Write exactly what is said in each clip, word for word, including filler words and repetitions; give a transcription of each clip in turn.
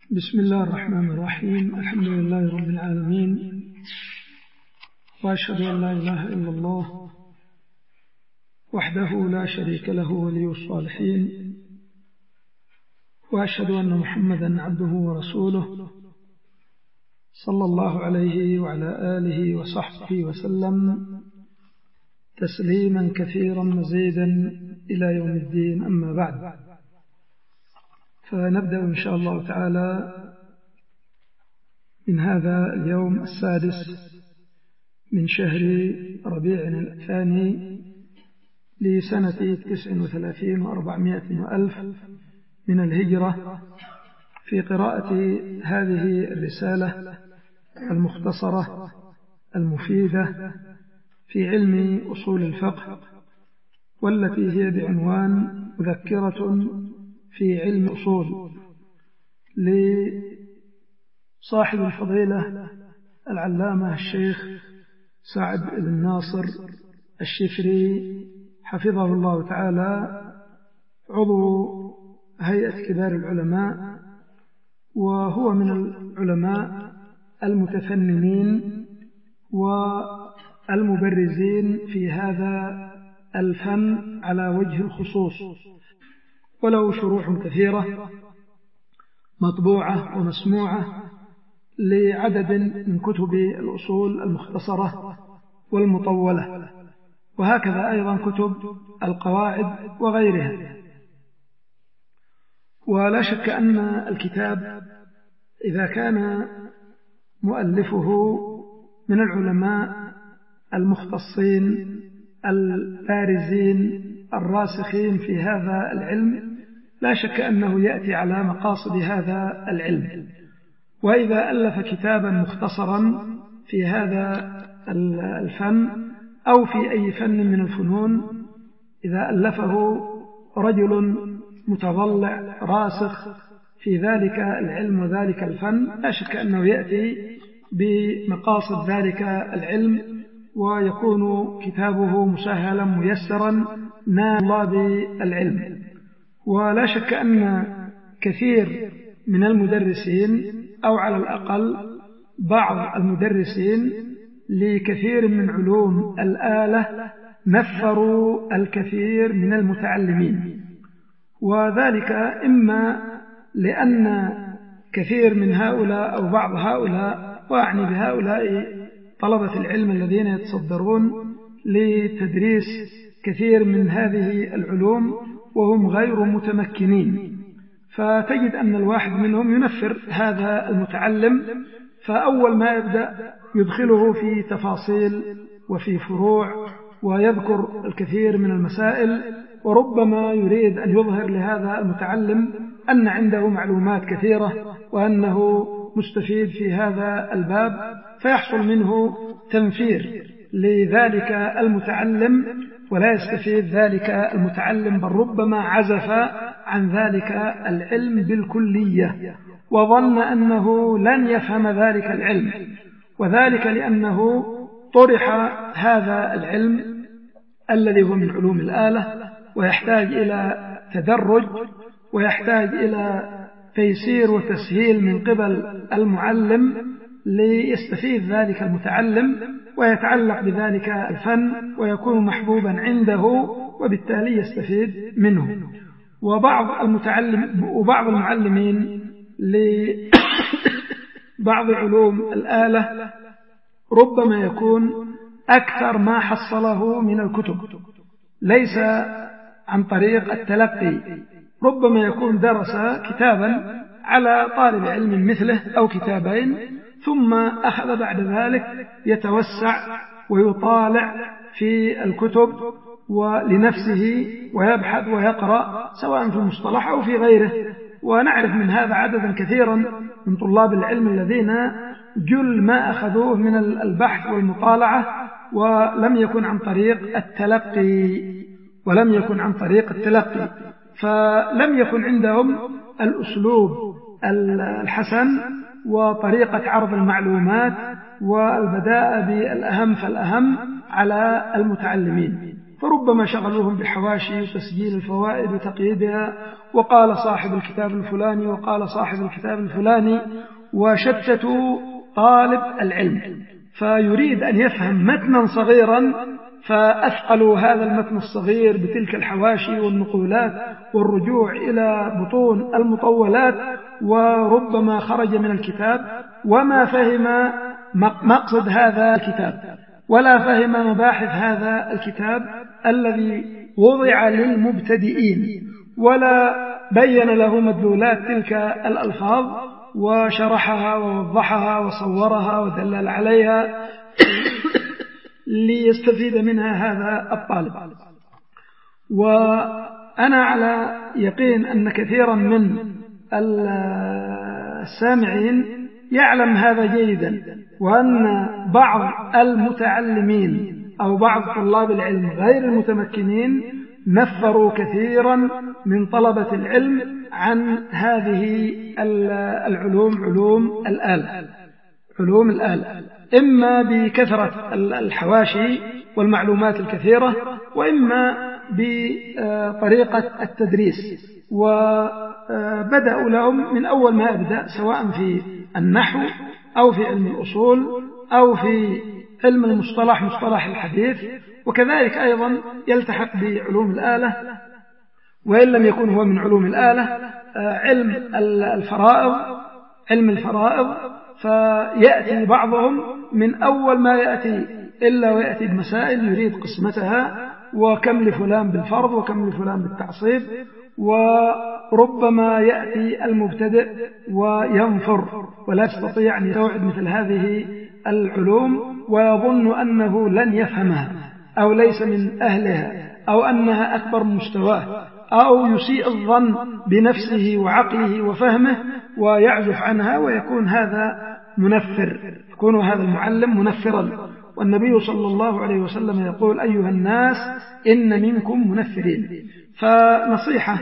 بسم الله الرحمن الرحيم. الحمد لله رب العالمين، وأشهد أن لا إله إلا الله وحده لا شريك له ولي الصالحين، وأشهد أن محمدا عبده ورسوله صلى الله عليه وعلى آله وصحبه وسلم تسليما كثيرا مزيدا إلى يوم الدين. أما بعد، فنبدأ إن شاء الله تعالى من هذا اليوم السادس من شهر ربيع الثاني لسنة تسع وثلاثين وأربعمائة وألف من الهجرة في قراءة هذه الرسالة المختصرة المفيدة في علم أصول الفقه، والتي هي بعنوان مذكرة في علم أصول لصاحب الفضيلة العلامة الشيخ سعد بن ناصر الشفري حفظه الله تعالى، عضو هيئة كبار العلماء، وهو من العلماء المتفننين والمبرزين في هذا الفن على وجه الخصوص، وله شروح كثيرة مطبوعة ومسموعة لعدد من كتب الأصول المختصرة والمطولة، وهكذا أيضا كتب القواعد وغيرها. ولا شك أن الكتاب إذا كان مؤلفه من العلماء المختصين البارزين الراسخين في هذا العلم، لا شك أنه يأتي على مقاصد هذا العلم. وإذا ألف كتابا مختصرا في هذا الفن أو في أي فن من الفنون، إذا ألفه رجل متضلع راسخ في ذلك العلم وذلك الفن، لا شك أنه يأتي بمقاصد ذلك العلم، ويكون كتابه مسهلا ميسرا نال طلاب العلم. ولا شك أن كثير من المدرسين، أو على الأقل بعض المدرسين لكثير من علوم الآلة، نفروا الكثير من المتعلمين، وذلك إما لأن كثير من هؤلاء أو بعض هؤلاء، وأعني بهؤلاء طلبة العلم الذين يتصدرون لتدريس كثير من هذه العلوم وهم غير متمكنين، فتجد أن الواحد منهم ينفر هذا المتعلم، فأول ما يبدأ يدخله في تفاصيل وفي فروع ويذكر الكثير من المسائل، وربما يريد أن يظهر لهذا المتعلم أن عنده معلومات كثيرة وأنه مستفيد في هذا الباب، فيحصل منه تنفير لذلك المتعلم، ولا يستفيد ذلك المتعلم، بل ربما عزف عن ذلك العلم بالكلية وظن أنه لن يفهم ذلك العلم، وذلك لأنه طرح هذا العلم الذي هو من علوم الآلة، ويحتاج إلى تدرج ويحتاج إلى تيسير وتسهيل من قبل المعلم ليستفيد ذلك المتعلم ويتعلق بذلك الفن ويكون محبوبا عنده، وبالتالي يستفيد منه. وبعض المتعلم وبعض المعلمين لبعض علوم الآلة ربما يكون أكثر ما حصله من الكتب، ليس عن طريق التلقي، ربما يكون درس كتابا على طالب علم مثله أو كتابين، ثم أخذ بعد ذلك يتوسع ويطالع في الكتب ولنفسه ويبحث ويقرأ سواء في المصطلح أو في غيره. ونعرف من هذا عددا كثيرا من طلاب العلم الذين جل ما أخذوه من البحث والمطالعة ولم يكن عن طريق التلقي ولم يكن عن طريق التلقي فلم يكن عندهم الأسلوب الحسن وطريقة عرض المعلومات والبداء بالأهم فالأهم على المتعلمين. فربما شغلوهم بالحواشي وتسجيل الفوائد وتقييدها، وقال صاحب الكتاب الفلاني وقال صاحب الكتاب الفلاني، وشتتوا طالب العلم، فيريد أن يفهم متنا صغيرا فأثقلوا هذا المتن الصغير بتلك الحواشي والنقولات والرجوع إلى بطون المطولات، وربما خرج من الكتاب وما فهم مقصد هذا الكتاب ولا فهم مباحث هذا الكتاب الذي وضع للمبتدئين، ولا بين له مدلولات تلك الألفاظ وشرحها ووضحها وصورها ودلل عليها ليستفيد منها هذا الطالب. وأنا على يقين أن كثيرا من السامعين يعلم هذا جيدا، وأن بعض المتعلمين أو بعض طلاب العلم غير المتمكنين نفروا كثيرا من طلبة العلم عن هذه العلوم، علوم الآلة علوم الآلة إما بكثرة الحواشي والمعلومات الكثيرة، وإما بطريقة التدريس. وبدأوا لهم من أول ما يبدأ، سواء في النحو أو في علم الأصول أو في علم المصطلح مصطلح الحديث، وكذلك أيضا يلتحق بعلوم الآلة، وإن لم يكن هو من علوم الآلة علم الفرائض علم الفرائض فيأتي بعضهم من أول ما يأتي إلا ويأتي بمسائل يريد قسمتها، وكم لفلان بالفرض وكم لفلان بالتعصيب، وربما يأتي المبتدئ وينفر ولا يستطيع أن يستوعب مثل هذه العلوم، ويظن أنه لن يفهمها أو ليس من أهلها أو أنها أكبر من مستواه، أو يسيء الظن بنفسه وعقله وفهمه ويعزف عنها، ويكون هذا منفر، يكون هذا المعلم منفرا. والنبي صلى الله عليه وسلم يقول: أيها الناس إن منكم منفرين. فنصيحة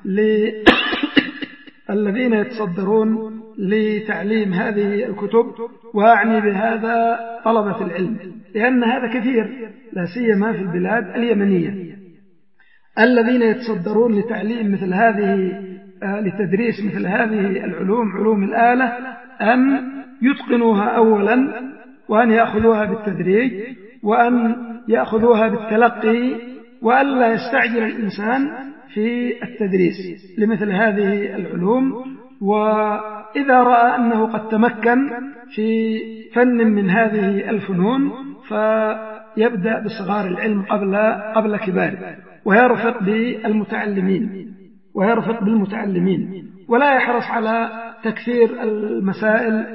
للذين يتصدرون لتعليم هذه الكتب، وأعني بهذا طلبة العلم، لأن هذا كثير لا سيما في البلاد اليمنية، الذين يتصدرون لتعليم مثل هذه لتدريس مثل هذه العلوم، علوم الآلة، أن يتقنوها أولا، وأن يأخذوها بالتدريج، وأن يأخذوها بالتلقي، وألا يستعجل الإنسان في التدريس لمثل هذه العلوم. وإذا رأى أنه قد تمكن في فن من هذه الفنون فيبدأ بصغار العلم قبل قبل كباره، ويرفق بالمتعلمين ويرفق بالمتعلمين ولا يحرص على تكثير المسائل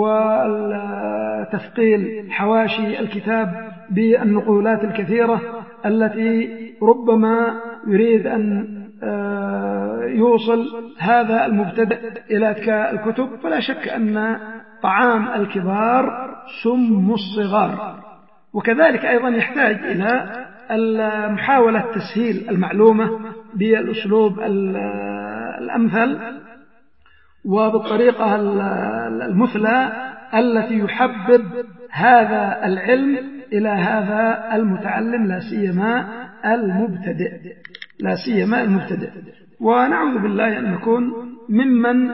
وتثقيل حواشي الكتاب بالنقولات الكثيرة التي ربما يريد أن يوصل هذا المبتدئ إلى أذكاء الكتب. فلا شك أن طعام الكبار سم الصغار، وكذلك أيضا يحتاج إلى محاولة تسهيل المعلومة بالأسلوب الأمثل وبالطريقة المثلى التي يحبب هذا العلم إلى هذا المتعلم، لا سيما المبتدئ لا سيما المبتدئ ونعوذ بالله أن نكون ممن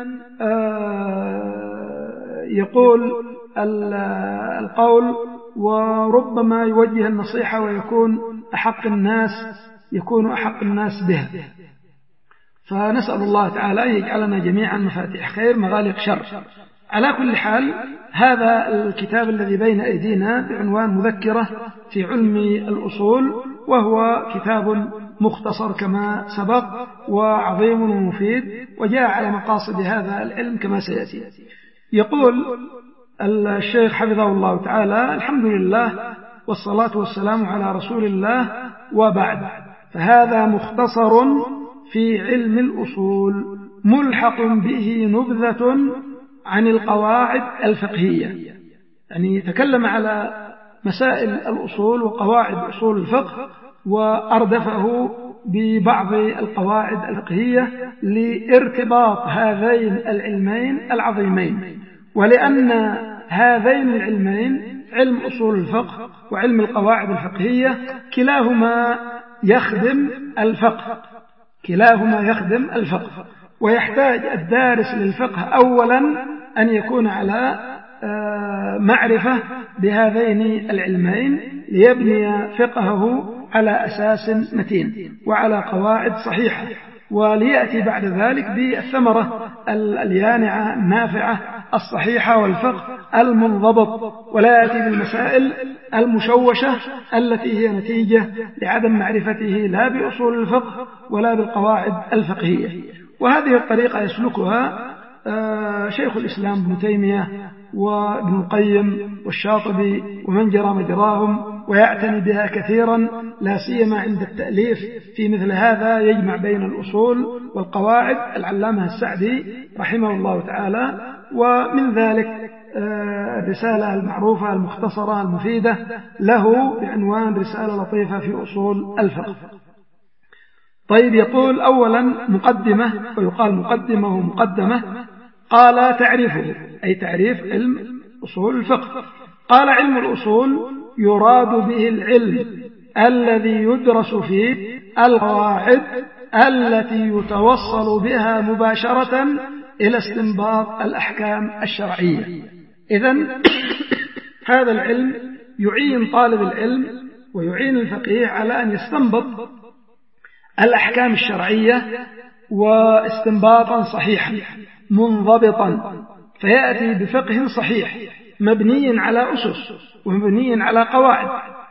يقول القول وربما يوجه النصيحة ويكون أحق الناس يكون أحق الناس بها. فنسأل الله تعالى أن يجعلنا جميعا مفاتيح خير مغالق شر. على كل حال، هذا الكتاب الذي بين أيدينا بعنوان مذكرة في علم الأصول، وهو كتاب مختصر كما سبق وعظيم ومفيد، وجاء على مقاصد هذا العلم كما سيأتي. يقول الشيخ حفظه الله تعالى: الحمد لله والصلاة والسلام على رسول الله، وبعد، فهذا مختصر في علم الأصول ملحق به نبذة عن القواعد الفقهية، يعني يتكلم على مسائل الأصول وقواعد أصول الفقه، وأردفه ببعض القواعد الفقهية لارتباط هذين العلمين العظيمين، ولأن هذين العلمين علم أصول الفقه وعلم القواعد الفقهية كلاهما يخدم الفقه، كلاهما يخدم الفقه. ويحتاج الدارس للفقه أولا أن يكون على معرفة بهذين العلمين ليبني فقهه على أساس متين وعلى قواعد صحيحة، وليأتي بعد ذلك بالثمرة اليانعة النافعة الصحيحة والفقه المنضبط، ولا يأتي بالمسائل المشوشة التي هي نتيجة لعدم معرفته لا بأصول الفقه ولا بالقواعد الفقهية. وهذه الطريقة يسلكها شيخ الإسلام ابن تيمية وابن القيم والشاطبي ومن جرى مجراهم، ويعتني بها كثيرا، لا سيما عند التأليف في مثل هذا يجمع بين الأصول والقواعد العلامة السعدي رحمه الله تعالى. ومن ذلك الرسالة المعروفة المختصرة المفيدة له بعنوان رسالة لطيفة في أصول الفقه. طيب، يقول أولا مقدمة، ويقال مقدمة ومقدمة. قال تعريفه، أي تعريف علم أصول الفقه. قال علم الأصول يراد به العلم الذي يدرس فيه القواعد التي يتوصل بها مباشرة إلى استنباط الأحكام الشرعية. إذن هذا العلم يعين طالب العلم ويعين الفقيه على أن يستنبط الأحكام الشرعية واستنباطا صحيحا منضبطا، فيأتي بفقه صحيح مبني على أسس ومبني على قواعد.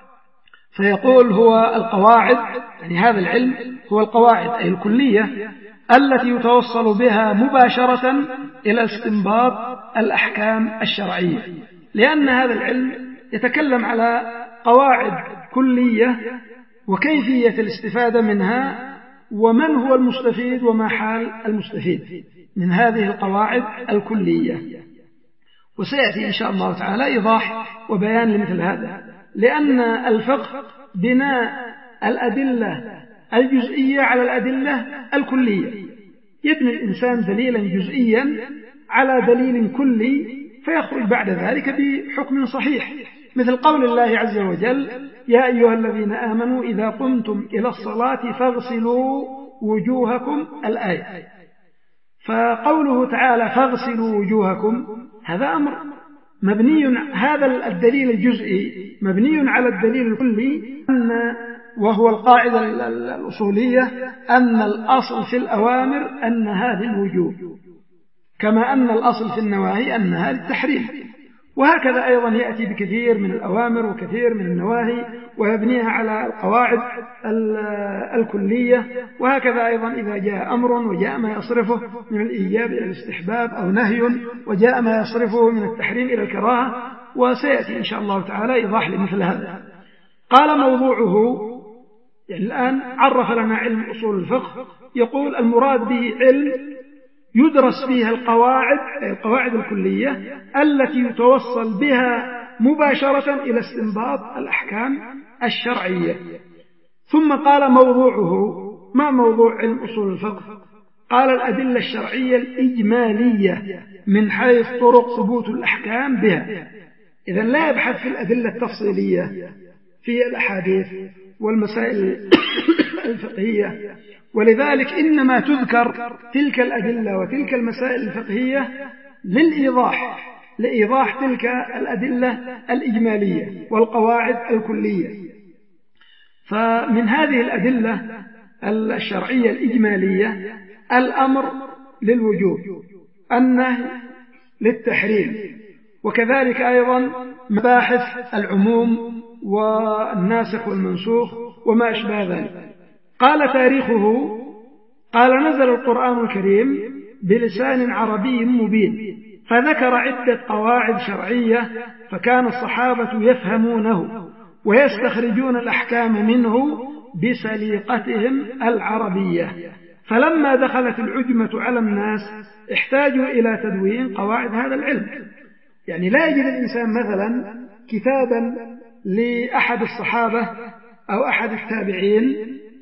فيقول هو القواعد، يعني هذا العلم هو القواعد أي الكلية التي يتوصل بها مباشرة إلى استنباط الأحكام الشرعية، لأن هذا العلم يتكلم على قواعد كلية وكيفية الاستفادة منها، ومن هو المستفيد وما حال المستفيد من هذه القواعد الكلية. وسيأتي إن شاء الله تعالى إيضاح وبيان لمثل هذا، لأن الفقه بناء الأدلة الجزئية على الأدلة الكلية. يبني الإنسان دليلا جزئيا على دليل كلي فيخرج بعد ذلك بحكم صحيح، مثل قول الله عز وجل: يا أيها الذين آمنوا إذا قمتم إلى الصلاة فاغسلوا وجوهكم، الآية. فقوله تعالى فاغسلوا وجوهكم هذا أمر مبني، هذا الدليل الجزئي مبني على الدليل الكلي، أن وهو القاعدة الأصولية أن الأصل في الأوامر أنها للوجوب، كما أن الأصل في النواهي أنها للتحريم. وهكذا أيضا يأتي بكثير من الأوامر وكثير من النواهي ويبنيها على القواعد الكلية. وهكذا أيضا إذا جاء أمر وجاء ما يصرفه من الإيجاب إلى الاستحباب، أو نهي وجاء ما يصرفه من التحريم إلى الكراهة، وسيأتي إن شاء الله تعالى إيضاح لمثل هذا. قال موضوعه، يعني الآن عرف لنا علم أصول الفقه، يقول المراد به علم يدرس فيها القواعد القواعد الكلية التي يتوصل بها مباشرة إلى استنباط الأحكام الشرعية. ثم قال موضوعه، ما موضوع علم أصول الفقه؟ قال الأدلة الشرعية الإجمالية من حيث طرق ثبوت الأحكام بها. إذن لا يبحث في الأدلة التفصيلية في الأحاديث والمسائل الفقهية، ولذلك إنما تذكر تلك الأدلة وتلك المسائل الفقهية للإيضاح لإيضاح تلك الأدلة الإجمالية والقواعد الكلية. فمن هذه الأدلة الشرعية الإجمالية الأمر للوجوب، النهي للتحريم، وكذلك أيضا مباحث العموم والناسخ والمنسوخ وما أشبه ذلك. قال تاريخه، قال نزل القرآن الكريم بلسان عربي مبين، فذكر عدة قواعد شرعية، فكان الصحابة يفهمونه ويستخرجون الأحكام منه بسليقتهم العربية، فلما دخلت العجمة على الناس احتاجوا إلى تدوين قواعد هذا العلم. يعني لا يجد الإنسان مثلا كتابا لأحد الصحابة أو أحد التابعين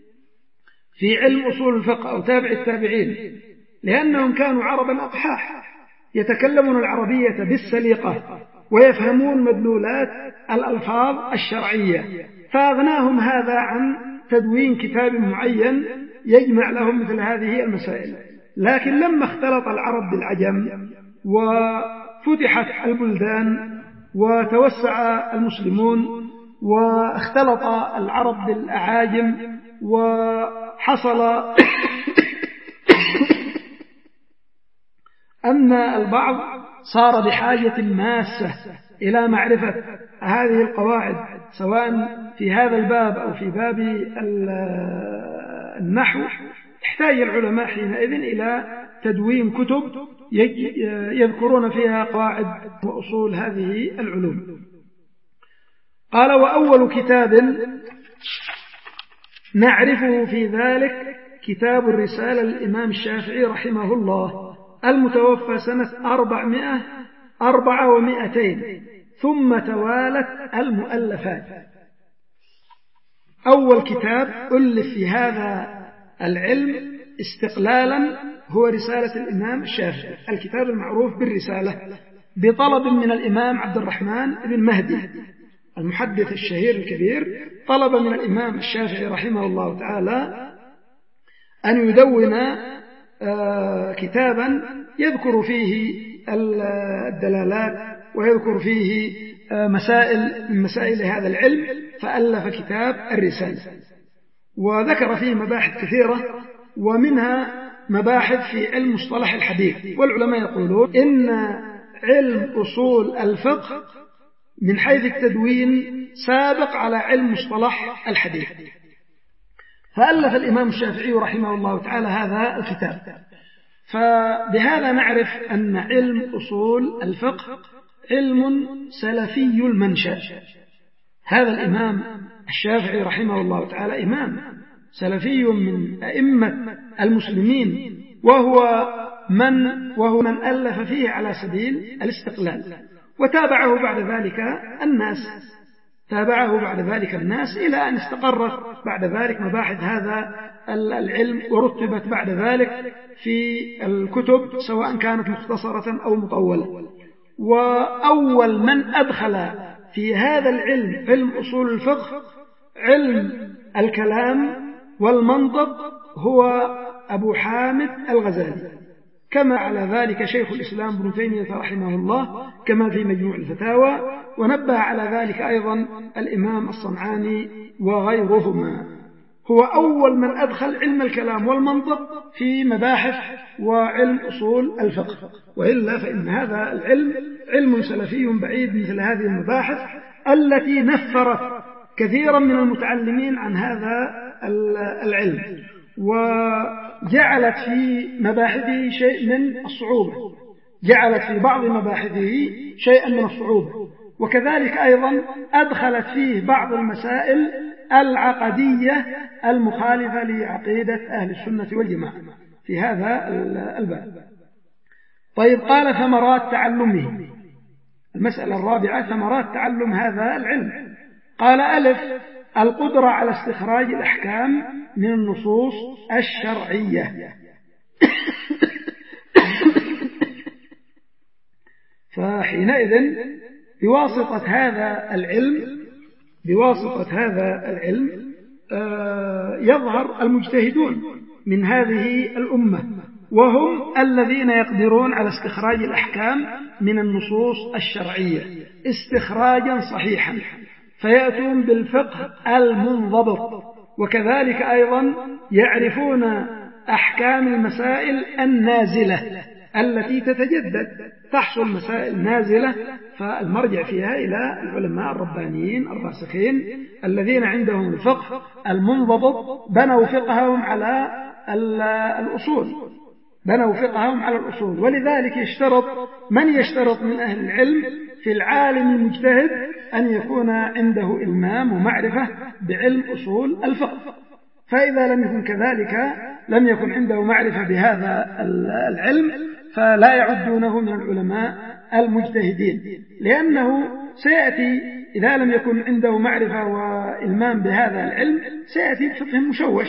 في علم أصول الفقه أو تابع التابعين، لأنهم كانوا عربا أقحاح يتكلمون العربية بالسليقة ويفهمون مدلولات الألفاظ الشرعية، فأغناهم هذا عن تدوين كتاب معين يجمع لهم مثل هذه المسائل. لكن لما اختلط العرب بالعجم وفتحت البلدان وتوسع المسلمون واختلط العرب بالأعاجم وحصل أن البعض صار بحاجة ماسة إلى معرفة هذه القواعد سواء في هذا الباب أو في باب النحو، احتاج العلماء حينئذ إلى تدوين كتب يذكرون فيها قواعد وأصول هذه العلوم. قال: وأول كتاب نعرفه في ذلك كتاب الرسالة للإمام الشافعي رحمه الله المتوفى سنة أربعمائة أربعة ومائتين، ثم توالت المؤلفات. أول كتاب ألف في هذا العلم استقلالا هو رسالة الإمام الشافعي، الكتاب المعروف بالرسالة، بطلب من الإمام عبد الرحمن بن مهدي المحدث الشهير الكبير، طلب من الإمام الشافعي رحمه الله تعالى أن يدون كتابا يذكر فيه الدلالات ويذكر فيه مسائل من مسائل هذا العلم، فألف كتاب الرسالة، وذكر فيه مباحث كثيرة، ومنها مباحث في علم مصطلح الحديث. والعلماء يقولون إن علم أصول الفقه من حيث التدوين سابق على علم مصطلح الحديث، فألف الإمام الشافعي رحمه الله تعالى هذا الكتاب. فبهذا نعرف أن علم أصول الفقه علم سلفي المنشأ. هذا الإمام الشافعي رحمه الله تعالى إمام سلفي من أئمة المسلمين، وهو من وهو من ألف فيه على سبيل الاستقلال، وتابعه بعد ذلك الناس تابعه بعد ذلك الناس إلى أن استقرت بعد ذلك مباحث هذا العلم، ورتبت بعد ذلك في الكتب سواء كانت مختصرة أو مطولة. وأول من أدخل في هذا العلم علم أصول الفقه علم الكلام والمنطق هو أبو حامد الغزالي، كما على ذلك شيخ الإسلام ابن تيمية رحمه الله كما في مجموع الفتاوى، ونبه على ذلك أيضا الإمام الصنعاني وغيرهما. هو أول من أدخل علم الكلام والمنطق في مباحث وعلم أصول الفقه، وإلا فإن هذا العلم علم سلفي بعيد مثل هذه المباحث التي نفرت كثيرا من المتعلمين عن هذا العلم، وجعلت في مباحثه شيء من الصعوبة جعلت في بعض مباحثه شيئا من الصعوبة وكذلك أيضا أدخلت فيه بعض المسائل العقدية المخالفة لعقيدة أهل السنة والجماعة في هذا الباب. طيب، قال: ثمرات تعلمه. المسألة الرابعة ثمرات تعلم هذا العلم. قال: ألف، القدرة على استخراج الأحكام من النصوص الشرعية. فحينئذ بواسطة هذا العلم بواسطة هذا العلم يظهر المجتهدون من هذه الأمة، وهم الذين يقدرون على استخراج الأحكام من النصوص الشرعية استخراجا صحيحا، فيأتون بالفقه المنضبط، وكذلك أيضا يعرفون أحكام المسائل النازلة التي تتجدد، تحصل مسائل نازلة فالمرجع فيها إلى العلماء الربانيين الراسخين الذين عندهم الفقه المنضبط، بنوا فقههم على الأصول بنوا فقههم على الأصول ولذلك يشترط من يشترط من أهل العلم في العالم المجتهد أن يكون عنده إلمام ومعرفة بعلم أصول الفقه، فإذا لم يكن كذلك لم يكن عنده معرفة بهذا العلم فلا يعدونه من العلماء المجتهدين، لأنه سيأتي إذا لم يكن عنده معرفة وإلمام بهذا العلم سيأتي بفقه مشوش.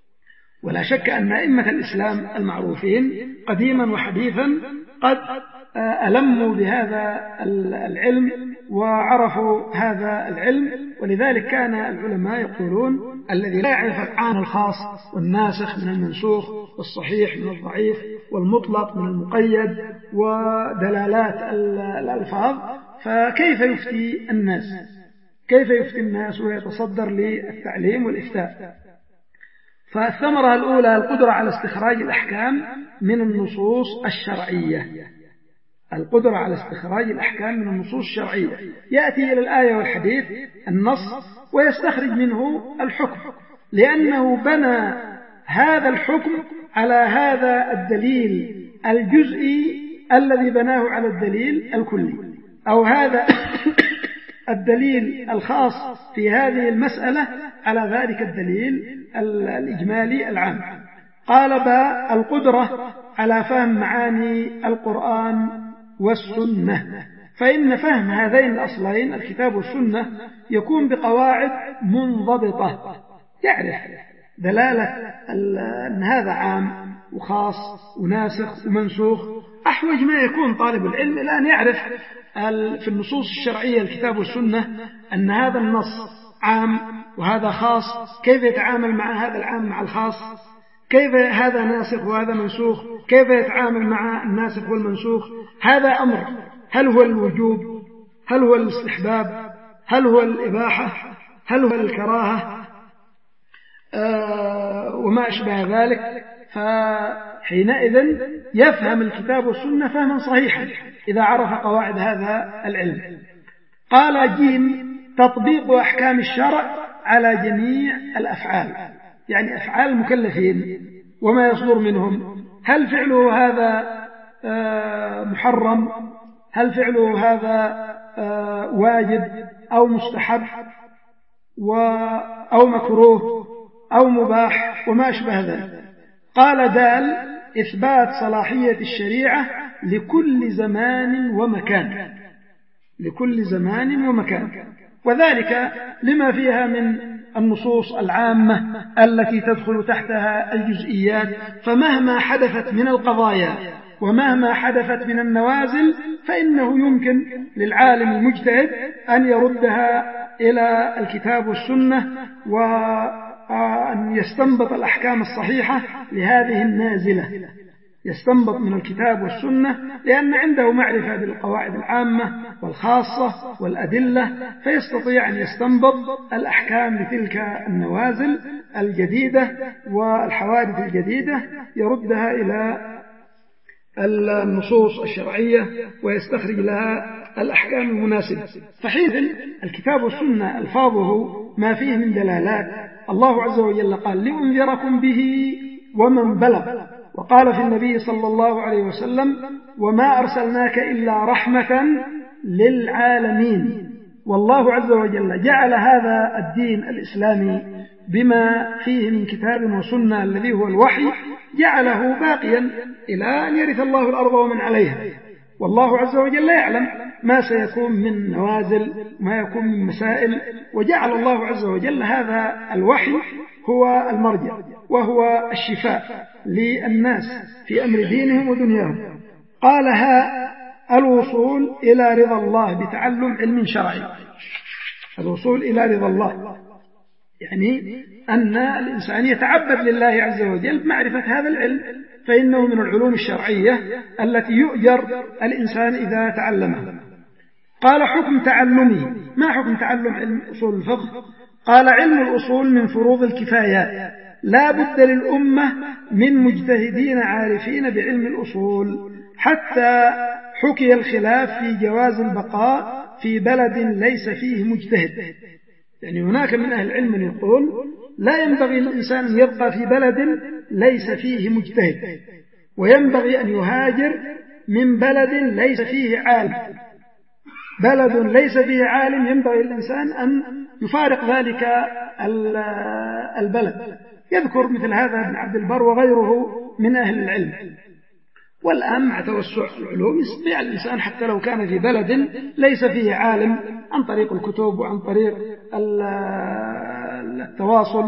ولا شك أن أئمة الإسلام المعروفين قديما وحديثا قد ألموا بهذا العلم وعرفوا هذا العلم. ولذلك كان العلماء يقولون الذي لا يعرف العام الخاص والناسخ من المنسوخ والصحيح من الضعيف والمطلق من المقيد ودلالات الألفاظ فكيف يفتي الناس كيف يفتي الناس ويتصدر للتعليم والإفتاء. فالثمرة الأولى القدرة على استخراج الأحكام من النصوص الشرعية القدرة على استخراج الأحكام من النصوص الشرعية. يأتي إلى الآية والحديث النص ويستخرج منه الحكم، لأنه بنى هذا الحكم على هذا الدليل الجزئي الذي بناه على الدليل الكلي، أو هذا الدليل الخاص في هذه المسألة على ذلك الدليل الإجمالي العام. قال با القدرة على فهم معاني القرآن والسنة، فإن فهم هذين الأصلين الكتاب والسنة يكون بقواعد منضبطة، يعرف دلالة أن هذا عام وخاص وناسخ ومنسوخ. أحوج ما يكون طالب العلم إلى أن يعرف في النصوص الشرعية الكتاب والسنة أن هذا النص عام وهذا خاص، كيف يتعامل مع هذا العام مع الخاص، كيف هذا ناسخ وهذا منسوخ، كيف يتعامل مع الناسخ والمنسوخ. هذا أمر، هل هو الوجوب، هل هو الاستحباب، هل هو الإباحة، هل هو الكراهة، آه وما أشبه ذلك. فحينئذ يفهم الكتاب والسنة فهما صحيحا إذا عرف قواعد هذا العلم. قال جيم تطبيق أحكام الشرع على جميع الأفعال، يعني أفعال المكلفين وما يصدر منهم، هل فعله هذا محرم، هل فعله هذا واجب أو مستحب أو مكروه أو مباح وما أشبه ذلك. قال دال إثبات صلاحية الشريعة لكل زمان ومكان لكل زمان ومكان وذلك لما فيها من النصوص العامة التي تدخل تحتها الجزئيات. فمهما حدثت من القضايا ومهما حدثت من النوازل فإنه يمكن للعالم المجتهد أن يردها إلى الكتاب والسنة وأن يستنبط الأحكام الصحيحة لهذه النازلة، يستنبط من الكتاب والسنة لأن عنده معرفة بالقواعد العامة والخاصة والأدلة، فيستطيع أن يستنبط الأحكام لتلك النوازل الجديدة والحوادث الجديدة، يردها إلى النصوص الشرعية ويستخرج لها الأحكام المناسبة. فحين الكتاب والسنة ألفاظه ما فيه من دلالات، الله عز وجل قال لأنذركم به ومن بلغ، وقال في النبي صلى الله عليه وسلم وما أرسلناك إلا رحمة للعالمين. والله عز وجل جعل هذا الدين الإسلامي بما فيه من كتاب وسنة الذي هو الوحي جعله باقيا إلى أن يرث الله الأرض ومن عليها، والله عز وجل يعلم ما سيكون من نوازل ما يكون من مسائل، وجعل الله عز وجل هذا الوحي هو المرجع وهو الشفاء للناس في أمر دينهم ودنياهم. قال ها الوصول إلى رضا الله بتعلم علم شرعي، الوصول إلى رضا الله يعني أن الإنسان يتعبد لله عز وجل بمعرفة هذا العلم، فإنه من العلوم الشرعية التي يؤجر الإنسان إذا تعلمها. قال حكم تعلمه، ما حكم تعلم علم أصول الفقه؟ قال علم الأصول من فروض الكفايات، لا بد للأمة من مجتهدين عارفين بعلم الأصول، حتى حكي الخلاف في جواز البقاء في بلد ليس فيه مجتهد. يعني هناك من أهل العلم يقول لا ينبغي للإنسان أن يبقى في بلد ليس فيه مجتهد، وينبغي أن يهاجر من بلد ليس فيه عالم. بلد ليس فيه عالم ينبغي للإنسان أن يفارق ذلك البلد. يذكر مثل هذا ابن عبد البر وغيره من أهل العلم. والآن مع توسع العلوم يستطيع الإنسان حتى لو كان في بلد ليس فيه عالم عن طريق الكتب وعن طريق التواصل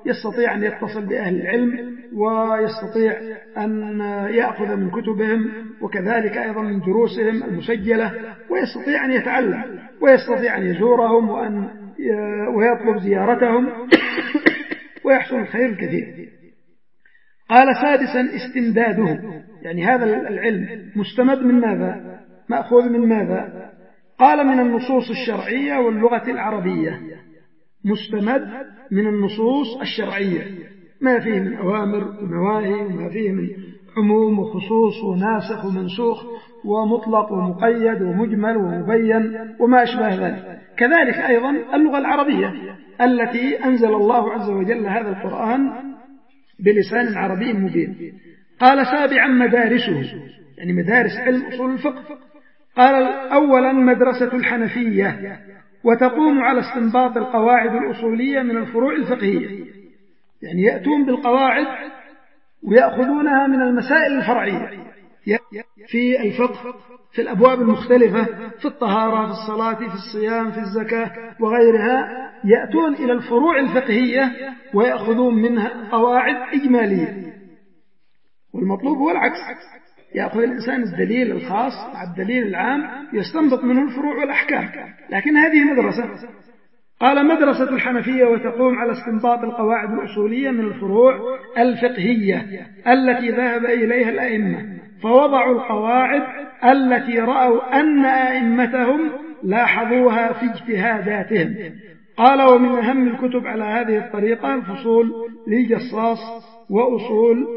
يستطيع أن يتصل بأهل العلم ويستطيع أن يأخذ من كتبهم وكذلك أيضا من دروسهم المسجلة، ويستطيع أن يتعلم ويستطيع أن يزورهم وأن ويطلب زيارتهم ويحصل الخير الكثير. قال سادسا استمداده، يعني هذا العلم مستمد من ماذا؟ مأخوذ من ماذا؟ قال من النصوص الشرعية واللغة العربية. مستمد من النصوص الشرعية، ما فيه من أوامر ونواهي وما فيه من عموم وخصوص وناسخ ومنسوخ ومطلق ومقيد ومجمل ومبين وما أشبه ذلك. كذلك أيضا اللغة العربية التي أنزل الله عز وجل هذا القرآن بلسان عربي مبين. قال سابعا مدارسه، يعني مدارس علم أصول الفقه. قال أولا مدرسة الحنفية، وتقوم على استنباط القواعد الأصولية من الفروع الفقهية، يعني يأتون بالقواعد ويأخذونها من المسائل الفرعية في الفقه في الأبواب المختلفة، في الطهارة، في الصلاة، في الصيام، في الزكاة وغيرها، يأتون إلى الفروع الفقهية ويأخذون منها قواعد إجمالية. والمطلوب هو العكس، يأخذ الإنسان الدليل الخاص مع الدليل العام يستنبط منه الفروع والأحكام، لكن هذه مدرسة. قال مدرسة الحنفية وتقوم على استنباط القواعد الأصولية من الفروع الفقهية التي ذهب إليها الأئمة، فوضعوا القواعد التي رأوا أن أئمتهم لاحظوها في اجتهاداتهم. قال ومن أهم الكتب على هذه الطريقة الفصول للجصاص وأصول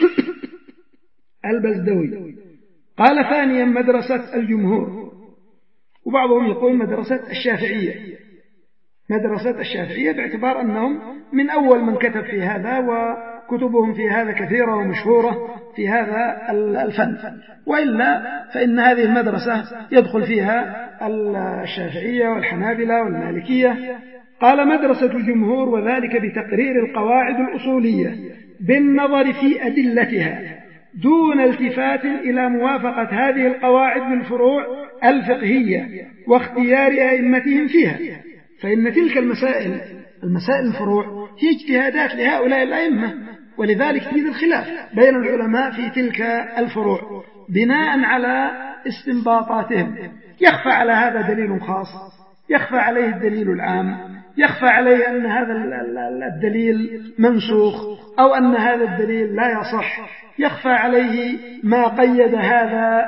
البزدوي. قال ثانيا مدرسة الجمهور، وبعضهم يقول مدرسة الشافعية، مدرسة الشافعية باعتبار أنهم من أول من كتب في هذا، وكتبهم في هذا كثيرة ومشهورة في هذا الفن، وإلا فإن هذه المدرسة يدخل فيها الشافعية والحنابلة والمالكية. قال مدرسة الجمهور وذلك بتقرير القواعد الأصولية بالنظر في أدلتها دون التفات إلى موافقة هذه القواعد بالفروع الفقهية واختيار أئمتهم فيها، فإن تلك المسائل المسائل الفروع هي اجتهادات لهؤلاء الأئمة، ولذلك يوجد الخلاف بين العلماء في تلك الفروع بناء على استنباطاتهم. يخفى على هذا دليل خاص، يخفى عليه الدليل العام، يخفى عليه أن هذا الدليل منسوخ أو أن هذا الدليل لا يصح، يخفى عليه ما قيد هذا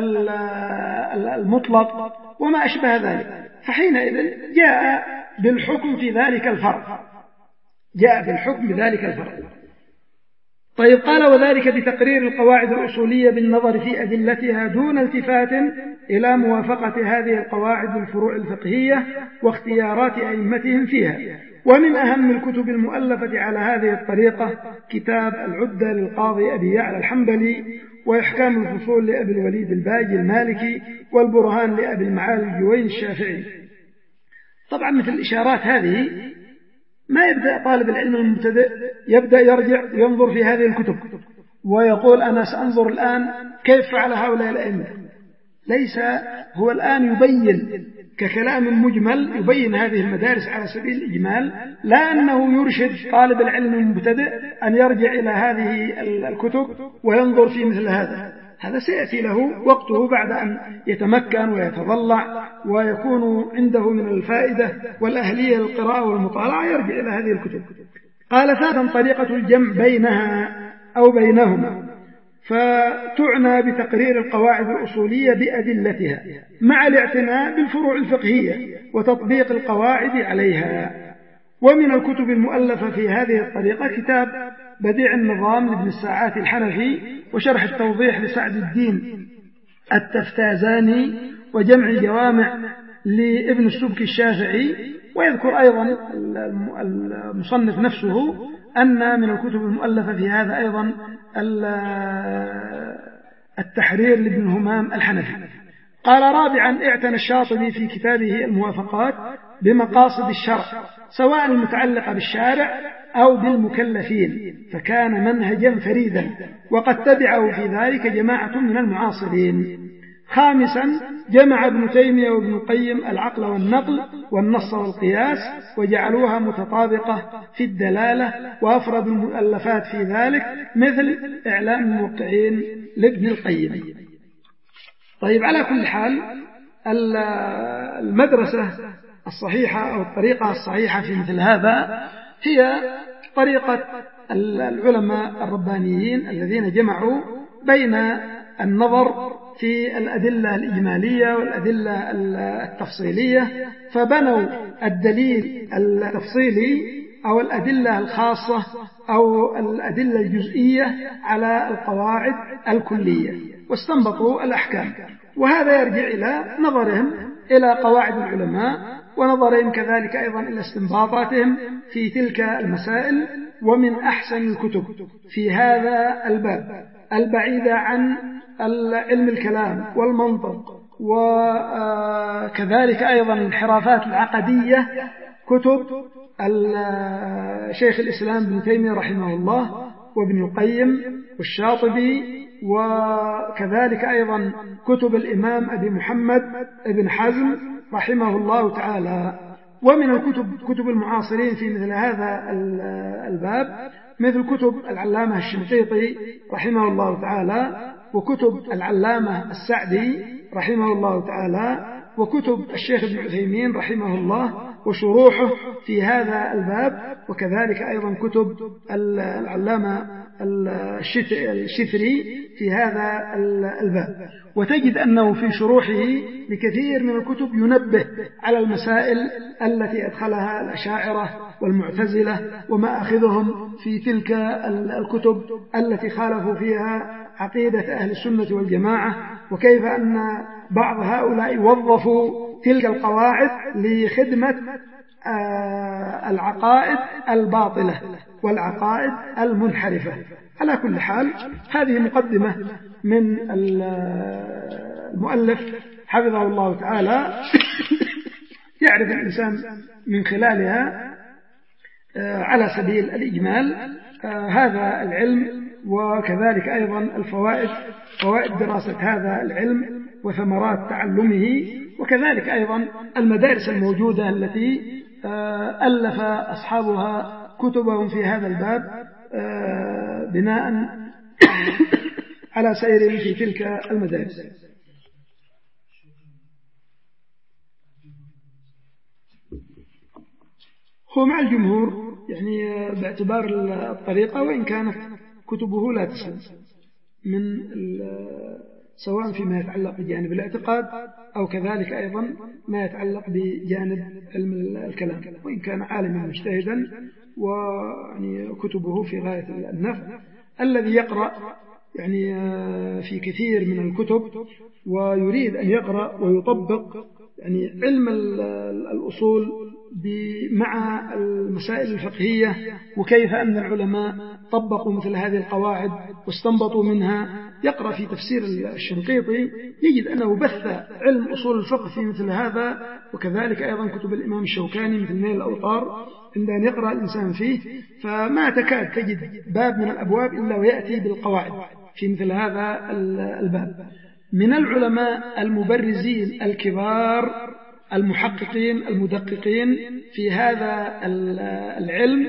المطلق وما أشبه ذلك، فحينئذ جاء بالحكم في ذلك الفرق، جاء بالحكم بذلك الفرق. طيب قال وذلك بتقرير القواعد الأصولية بالنظر في أدلتها دون التفات إلى موافقة هذه القواعد بالفروع الفقهية واختيارات أئمتهم فيها. ومن أهم الكتب المؤلفة على هذه الطريقة كتاب العدة للقاضي أبي يعلى الحنبلي، وإحكام الفصول لأبي الوليد الباجي المالكي، والبرهان لأبي المعالي الجويني الشافعي. طبعا مثل الإشارات هذه ما يبدأ طالب العلم المبتدئ يبدأ يرجع ينظر في هذه الكتب ويقول أنا سأنظر الآن كيف فعل هؤلاء الأئمة. ليس هو الآن يبين ككلام مجمل، يبين هذه المدارس على سبيل الإجمال، لا أنه يرشد طالب العلم المبتدئ أن يرجع إلى هذه الكتب وينظر في مثل هذا. هذا سيأتي له وقته بعد أن يتمكن ويتضلع ويكون عنده من الفائدة والأهلية للقراءة والمطالعة، يرجع إلى هذه الكتب. قال ثالثا طريقة الجمع بينها أو بينهما، فتعنى بتقرير القواعد الأصولية بأدلتها مع الاعتناء بالفروع الفقهية وتطبيق القواعد عليها. ومن الكتب المؤلفة في هذه الطريقة كتاب بديع النظام لابن الساعات الحنفي، وشرح التوضيح لسعد الدين التفتازاني، وجمع الجوامع لابن السبكي الشافعي. ويذكر أيضا المصنف نفسه أن من الكتب المؤلفة في هذا أيضا التحرير لابن همام الحنفي. قال رابعا اعتنى الشاطبي في كتابه الموافقات بمقاصد الشرع سواء المتعلقة بالشارع أو بالمكلفين، فكان منهجا فريدا، وقد تبعه في ذلك جماعة من المعاصرين. خامسا جمع ابن تيمية وابن القيم العقل والنقل والنص والقياس وجعلوها متطابقة في الدلالة، وأفرد المؤلفات في ذلك مثل إعلام الموقعين لابن القيم. طيب، على كل حال المدرسة الصحيحة أو الطريقة الصحيحة في مثل هذا هي طريقة العلماء الربانيين الذين جمعوا بين النظر في الأدلة الإجمالية والأدلة التفصيلية، فبنوا الدليل التفصيلي أو الأدلة الخاصة أو الأدلة الجزئية على القواعد الكلية واستنبطوا الأحكام. وهذا يرجع إلى نظرهم إلى قواعد العلماء ونظرهم كذلك أيضا إلى استنباطاتهم في تلك المسائل. ومن أحسن الكتب في هذا الباب البعيدة عن علم الكلام والمنطق وكذلك أيضا الانحرافات العقدية كتب شيخ الإسلام ابن تيمية رحمه الله وابن القيم والشاطبي، وكذلك أيضا كتب الإمام أبي محمد ابن حزم رحمه الله تعالى. ومن الكتب كتب المعاصرين في مثل هذا الباب مثل كتب العلامة الشنقيطي رحمه الله تعالى، وكتب العلامة السعدي رحمه الله تعالى، وكتب الشيخ ابن عثيمين رحمه الله وشروحه في هذا الباب، وكذلك أيضا كتب العلامة الشثري في هذا الباب. وتجد أنه في شروحه لكثير من الكتب ينبه على المسائل التي أدخلها الأشاعرة والمعتزلة وما أخذهم في تلك الكتب التي خالفوا فيها عقيدة أهل السنة والجماعة، وكيف أن بعض هؤلاء وظفوا تلك القواعد لخدمة العقائد الباطلة والعقائد المنحرفة. على كل حال هذه مقدمة من المؤلف حفظه الله تعالى يعرف الإنسان من خلالها على سبيل الإجمال هذا العلم، وكذلك أيضا الفوائد فوائد دراسة هذا العلم وثمرات تعلمه، وكذلك أيضا المدارس الموجودة التي ألف أصحابها كتبهم في هذا الباب بناء على سيرهم في تلك المدارس. هو مع الجمهور يعني باعتبار الطريقة، وإن كانت كتبه لا تسلم من سواء فيما يتعلق بجانب الاعتقاد أو كذلك أيضا ما يتعلق بجانب علم الكلام، وإن كان عالما مجتهدا ويعني كتبه في غاية النفع. الذي يقرأ يعني في كثير من الكتب ويريد أن يقرأ ويطبق يعني علم الأصول مع المسائل الفقهية، وكيف أن العلماء طبقوا مثل هذه القواعد واستنبطوا منها، يقرأ في تفسير الشنقيطي يجد أنه بث علم أصول الفقه في مثل هذا، وكذلك أيضا كتب الإمام الشوكاني مثل نيل الأوطار عند أن يقرأ الإنسان فيه، فما تكاد تجد باب من الأبواب إلا ويأتي بالقواعد في مثل هذا الباب. من العلماء المبرزين الكبار المحققين المدققين في هذا العلم،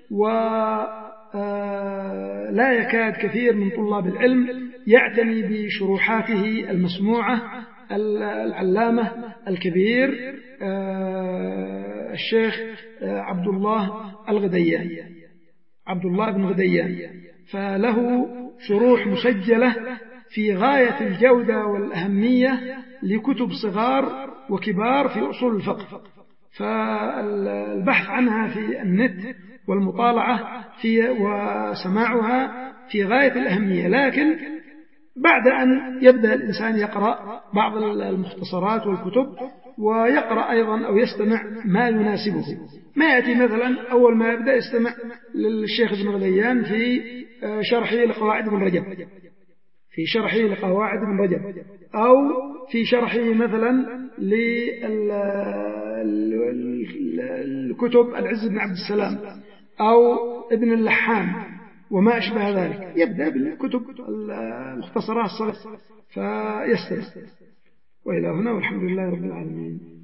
ولا يكاد كثير من طلاب العلم يعتني بشروحاته المسموعة العلامة الكبير الشيخ عبد الله الغديان عبد الله بن غديان، فله شروح مسجلة في غاية الجودة والأهمية لكتب صغار وكبار في أصول الفقه، فالبحث عنها في النت والمطالعة في وسماعها في غاية الأهمية. لكن بعد أن يبدأ الإنسان يقرأ بعض المختصرات والكتب ويقرأ أيضا أو يستمع ما يناسبه، ما يأتي مثلا أول ما يبدأ يستمع للشيخ ابن غديان في شرحه لقواعد ابن رجب في شرحه لقواعد ابن رجب أو في شرحه مثلا للكتب العز بن عبد السلام أو ابن اللحام وما أشبه ذلك، يبدأ بالكتب المختصرات الصغيرة فيستمع. وإلى هنا والحمد لله رب العالمين.